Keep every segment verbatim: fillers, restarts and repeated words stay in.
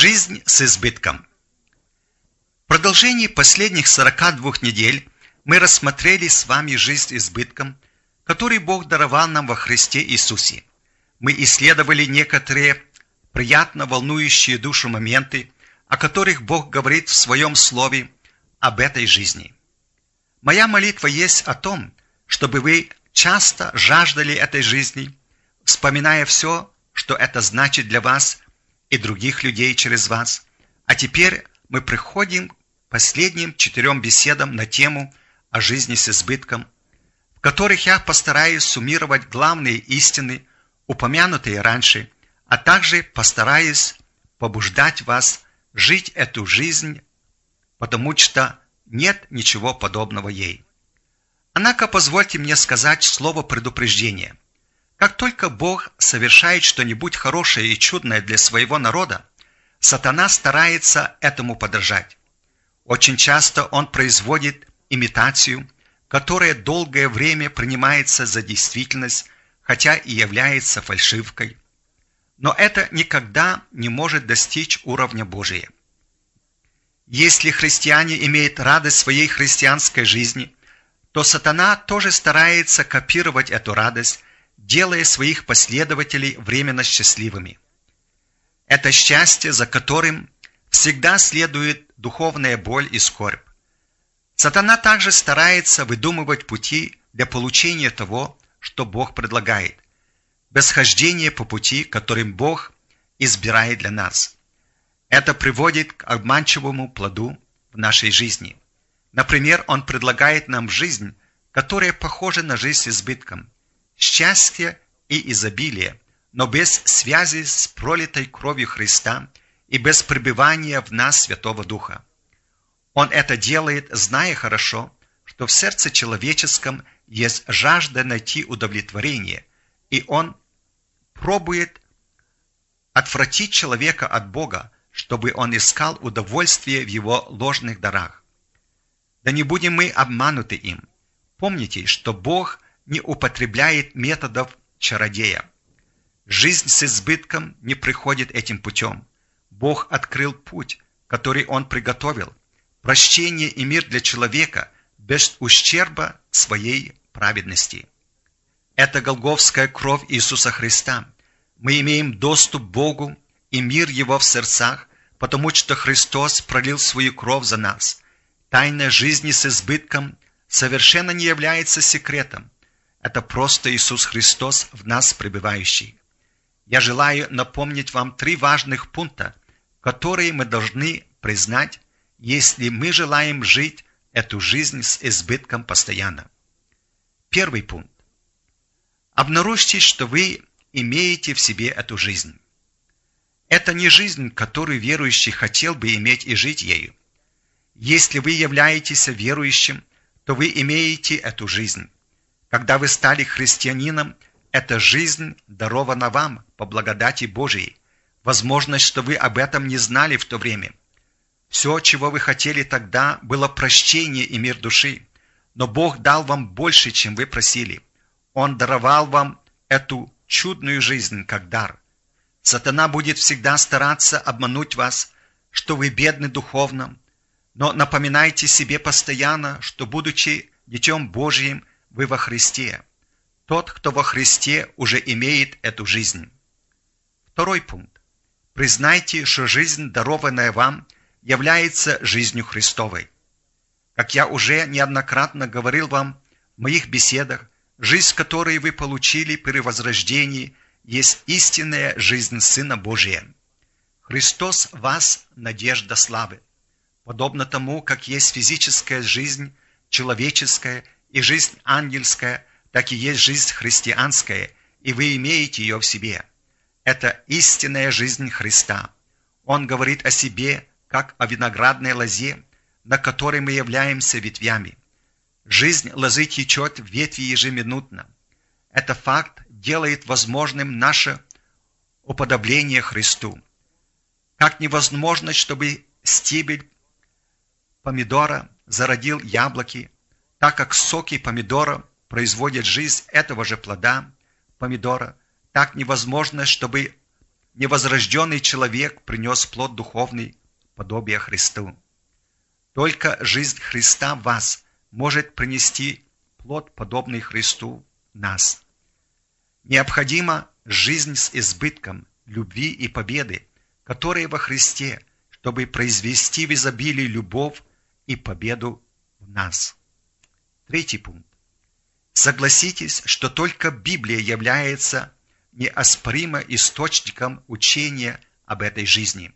Жизнь с избытком. В продолжении последних сорока двух недель мы рассмотрели с вами жизнь с избытком, который Бог даровал нам во Христе Иисусе. Мы исследовали некоторые приятно волнующие душу моменты, о которых Бог говорит в Своем Слове об этой жизни. Моя молитва есть о том, чтобы вы часто жаждали этой жизни, вспоминая все, что это значит для вас и других людей через вас. А теперь мы приходим к последним четырем беседам на тему о жизни с избытком, в которых я постараюсь суммировать главные истины, упомянутые раньше, а также постараюсь побуждать вас жить эту жизнь, потому что нет ничего подобного ей. Однако позвольте мне сказать слово предупреждения. Как только Бог совершает что-нибудь хорошее и чудное для своего народа, сатана старается этому подражать. Очень часто он производит имитацию, которая долгое время принимается за действительность, хотя и является фальшивкой. Но это никогда не может достичь уровня Божия. Если христиане имеют радость своей христианской жизни, то сатана тоже старается копировать эту радость, делая своих последователей временно счастливыми. Это счастье, за которым всегда следует духовная боль и скорбь. Сатана также старается выдумывать пути для получения того, что Бог предлагает, без хождения по пути, которым Бог избирает для нас. Это приводит к обманчивому плоду в нашей жизни. Например, он предлагает нам жизнь, которая похожа на жизнь с избытком, счастье и изобилие, но без связи с пролитой кровью Христа и без пребывания в нас Святого Духа. Он это делает, зная хорошо, что в сердце человеческом есть жажда найти удовлетворение, и он пробует отвратить человека от Бога, чтобы он искал удовольствие в его ложных дарах. Да не будем мы обмануты им. Помните, что Бог не употребляет методов чародея. Жизнь с избытком не приходит этим путем. Бог открыл путь, который Он приготовил, прощение и мир для человека без ущерба своей праведности. Это голгофская кровь Иисуса Христа. Мы имеем доступ к Богу и мир Его в сердцах, потому что Христос пролил свою кровь за нас. Тайна жизни с избытком совершенно не является секретом. Это просто Иисус Христос в нас пребывающий. Я желаю напомнить вам три важных пункта, которые мы должны признать, если мы желаем жить эту жизнь с избытком постоянно. Первый пункт. Обнаружьте, что вы имеете в себе эту жизнь. Это не жизнь, которую верующий хотел бы иметь и жить ею. Если вы являетесь верующим, то вы имеете эту жизнь. Когда вы стали христианином, эта жизнь дарована вам по благодати Божией. Возможно, что вы об этом не знали в то время. Все, чего вы хотели тогда, было прощение и мир души. Но Бог дал вам больше, чем вы просили. Он даровал вам эту чудную жизнь как дар. Сатана будет всегда стараться обмануть вас, что вы бедны духовно, но напоминайте себе постоянно, что, будучи Детем Божьим, вы во Христе. Тот, кто во Христе, уже имеет эту жизнь. Второй пункт. Признайте, что жизнь, дарованная вам, является жизнью Христовой. Как я уже неоднократно говорил вам в моих беседах, жизнь, которую вы получили при возрождении, есть истинная жизнь Сына Божия. Христос в вас – надежда славы. Подобно тому, как есть физическая жизнь, человеческая и жизнь ангельская, так и есть жизнь христианская, и вы имеете ее в себе. Это истинная жизнь Христа. Он говорит о себе, как о виноградной лозе, на которой мы являемся ветвями. Жизнь лозы течет в ветви ежеминутно. Этот факт делает возможным наше уподобление Христу. Как невозможно, чтобы стебель помидора зародил яблоки, так как соки помидора производят жизнь этого же плода помидора, так невозможно, чтобы невозрожденный человек принес плод духовный, подобие Христу. Только жизнь Христа в вас может принести плод, подобный Христу в нас. Необходима жизнь с избытком любви и победы, которые во Христе, чтобы произвести в изобилии любовь и победу в нас. Третий пункт. Согласитесь, что только Библия является неоспоримо источником учения об этой жизни.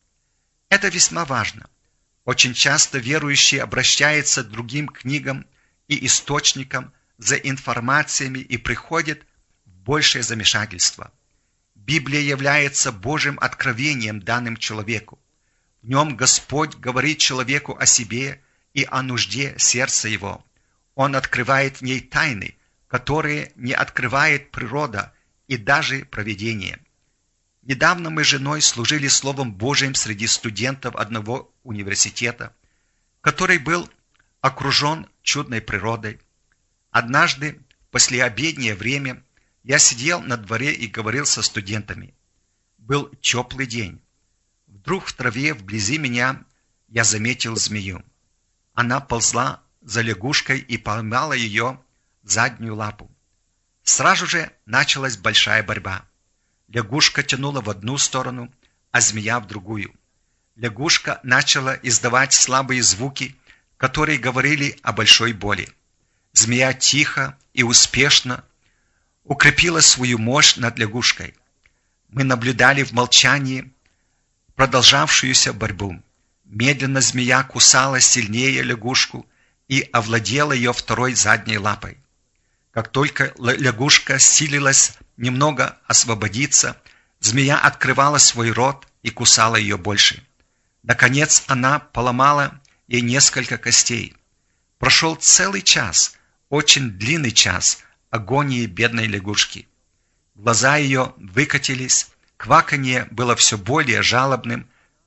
Это весьма важно. Очень часто верующие обращаются к другим книгам и источникам за информациями и приходят в большее замешательство. Библия является Божьим откровением, данным человеку. В нем Господь говорит человеку о себе и о нужде сердца его. Он открывает в ней тайны, которые не открывает природа и даже провидение. Недавно мы с женой служили Словом Божьим среди студентов одного университета, который был окружен чудной природой. Однажды, в послеобеднее время, я сидел на дворе и говорил со студентами. Был теплый день. Вдруг в траве вблизи меня я заметил змею. Она ползла за лягушкой и поймала ее в заднюю лапу. Сразу же началась большая борьба. Лягушка тянула в одну сторону, а змея в другую. Лягушка начала издавать слабые звуки, которые говорили о большой боли. Змея тихо и успешно укрепила свою мощь над лягушкой. Мы наблюдали в молчании продолжавшуюся борьбу. Медленно змея кусала сильнее лягушку и овладела ее второй задней лапой. Как только лягушка силилась немного освободиться, змея открывала свой рот и кусала ее больше. Наконец она поломала ей несколько костей. Прошел целый час, очень длинный час агонии бедной лягушки. Глаза ее выкатились, кваканье было все более жалобным.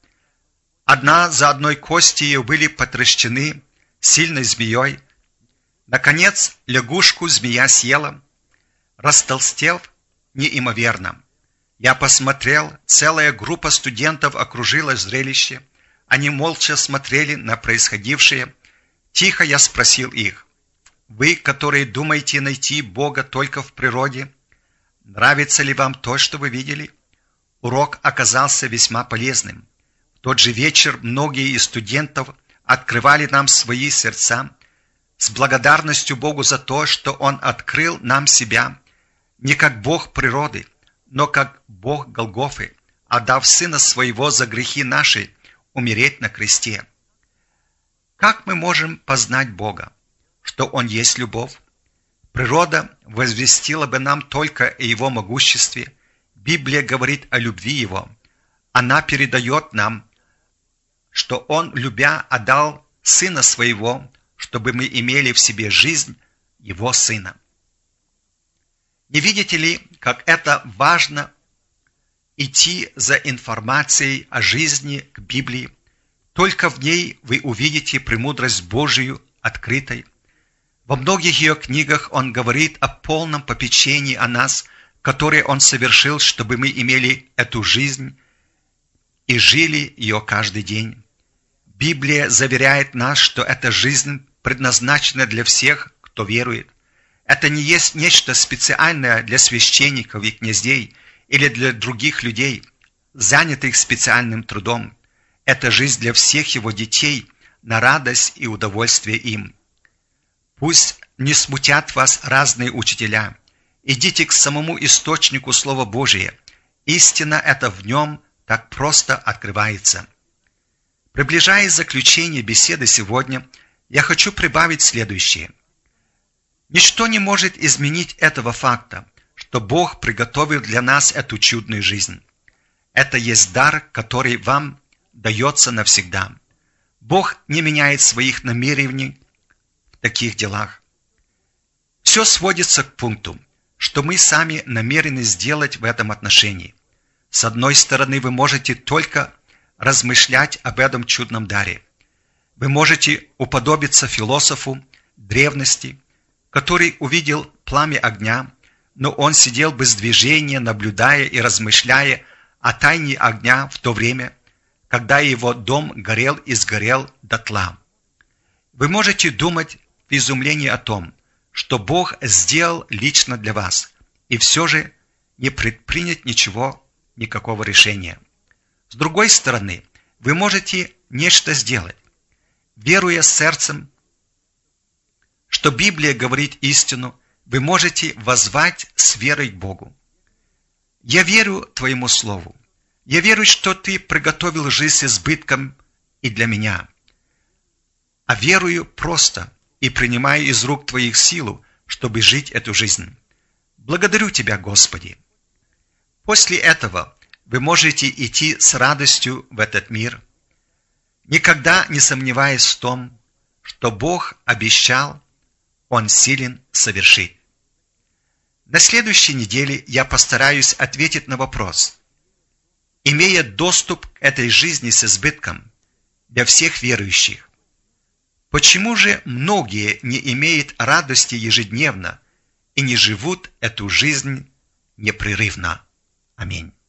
Одна за одной кости ее были потрещены сильной змеей. Наконец лягушку змея съела, растолстев неимоверно. Я посмотрел, целая группа студентов окружила зрелище. Они молча смотрели на происходившее. Тихо я спросил их: «Вы, которые думаете найти Бога только в природе, нравится ли вам то, что вы видели?» Урок оказался весьма полезным. В тот же вечер многие из студентов открывали нам свои сердца с благодарностью Богу за то, что Он открыл нам себя не как Бог природы, но как Бог Голгофы, отдав Сына Своего за грехи наши умереть на кресте. Как мы можем познать Бога? Что Он есть любовь? Природа возвестила бы нам только о Его могуществе. Библия говорит о любви Его. Она передает нам, что Он, любя, отдал Сына Своего, чтобы мы имели в себе жизнь Его Сына. Не видите ли, как это важно идти за информацией о жизни к Библии? Только в ней вы увидите премудрость Божию открытой. Во многих ее книгах Он говорит о полном попечении о нас, которое Он совершил, чтобы мы имели эту жизнь и жили ее каждый день. Библия заверяет нас, что эта жизнь предназначена для всех, кто верует. Это не есть нечто специальное для священников и князей или для других людей, занятых специальным трудом. Это жизнь для всех Его детей на радость и удовольствие им. Пусть не смутят вас разные учителя. Идите к самому источнику Слова Божия. Истина эта в нем так просто открывается. Приближаясь к заключению беседы сегодня, я хочу прибавить следующее. Ничто не может изменить этого факта, что Бог приготовил для нас эту чудную жизнь. Это есть дар, который вам дается навсегда. Бог не меняет своих намерений в таких делах. Все сводится к пункту, что мы сами намерены сделать в этом отношении. С одной стороны, вы можете только размышлять об этом чудном даре. Вы можете уподобиться философу древности, который увидел пламя огня, но он сидел без движения, наблюдая и размышляя о тайне огня в то время, когда его дом горел и сгорел дотла. Вы можете думать в изумлении о том, что Бог сделал лично для вас, и все же не предпринять ничего, никакого решения. С другой стороны, вы можете нечто сделать, веруя сердцем, что Библия говорит истину, вы можете воззвать с верой к Богу. Я верю Твоему Слову. Я верю, что Ты приготовил жизнь с избытком и для меня. А верую просто и принимаю из рук Твоих силу, чтобы жить эту жизнь. Благодарю Тебя, Господи. После этого вы можете идти с радостью в этот мир, никогда не сомневаясь в том, что Бог обещал, Он силен совершить. На следующей неделе я постараюсь ответить на вопрос, имея доступ к этой жизни с избытком для всех верующих, почему же многие не имеют радости ежедневно и не живут эту жизнь непрерывно? Аминь.